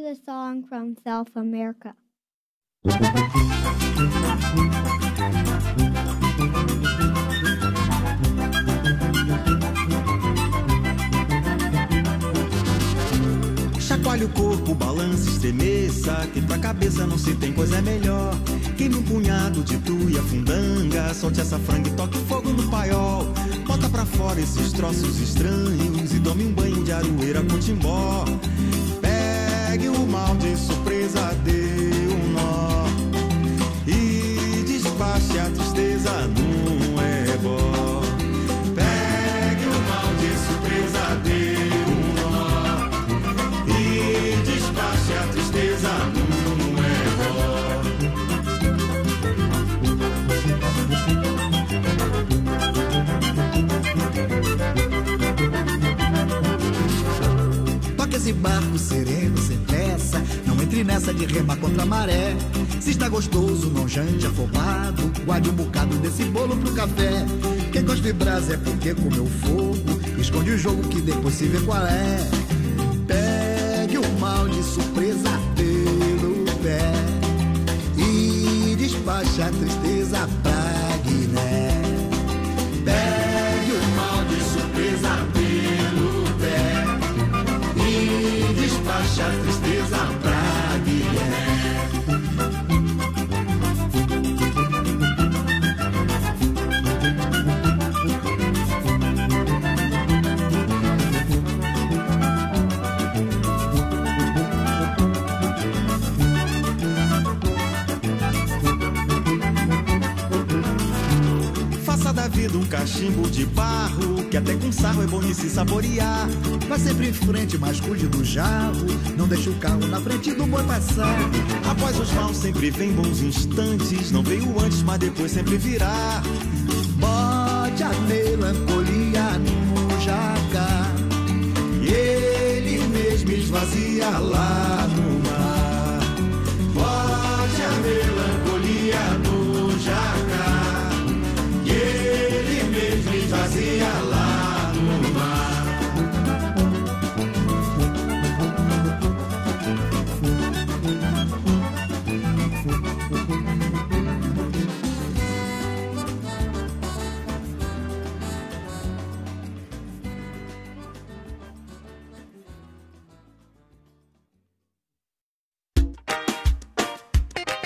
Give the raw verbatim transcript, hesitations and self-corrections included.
the song from South America. Chacoalhe o corpo, balance, estremeça, que pra cabeça não se tem coisa melhor. Queime um punhado de tu e a fundanga, solte essa franga e toque fogo no paiol. Bota pra fora esses troços estranhos e tome um banho de aroeira com timbó. Pegue o mal de surpresa, dê um nó e despache a tristeza num ebó. Pegue o mal de surpresa, dê um nó e despache a tristeza num ebó. Toque esse barco sereno, sem pressa, não entre nessa de remar contra a maré. Se está gostoso, não jante afobado, guarde um bocado desse bolo pro café. Quem gosta de brasa é porque comeu fogo, esconde o jogo que depois se vê qual é. Pegue o mal de surpresa pelo pé e despache a tristeza pra Guiné. Pegue o mal de surpresa pelo pé e despache a tristeza pra Guiné. Da vida um cachimbo de barro, que até com sarro é bom de se saborear. Vai sempre em frente, mas cuide do jarro, não deixe o carro na frente do boi passar. Após os maus sempre vem bons instantes, não veio antes, mas depois sempre virá. Bote a melancolia no jacar e ele mesmo esvazia lá no mar. Bote a melancolia no jacar e ele mesmo esvazia